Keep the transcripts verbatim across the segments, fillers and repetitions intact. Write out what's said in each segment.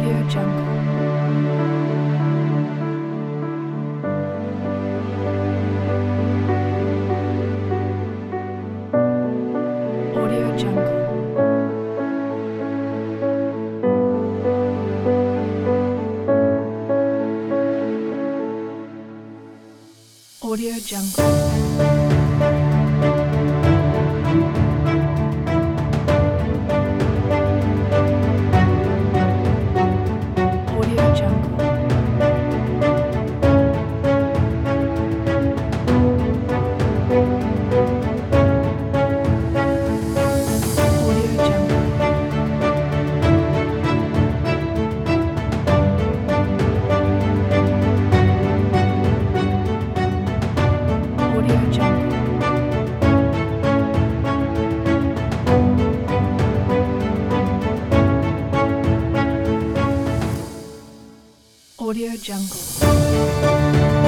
Audio Jungle. Audio Jungle. Audio Jungle. Audio Jungle. Audio Jungle. Audio Jungle. Audio Jungle.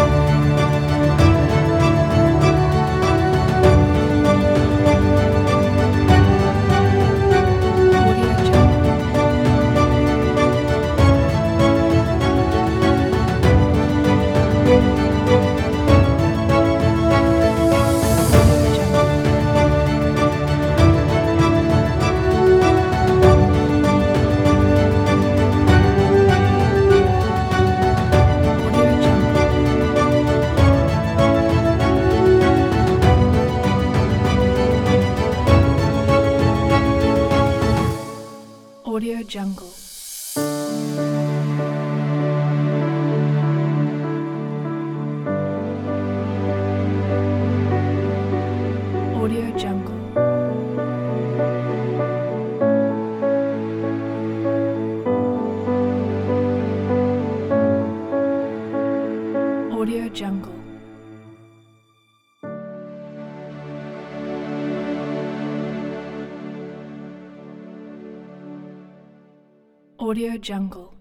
Audio Jungle. Audio Jungle. Audio Jungle. Audio Jungle. Audio Jungle. Audio Jungle. Audio Jungle.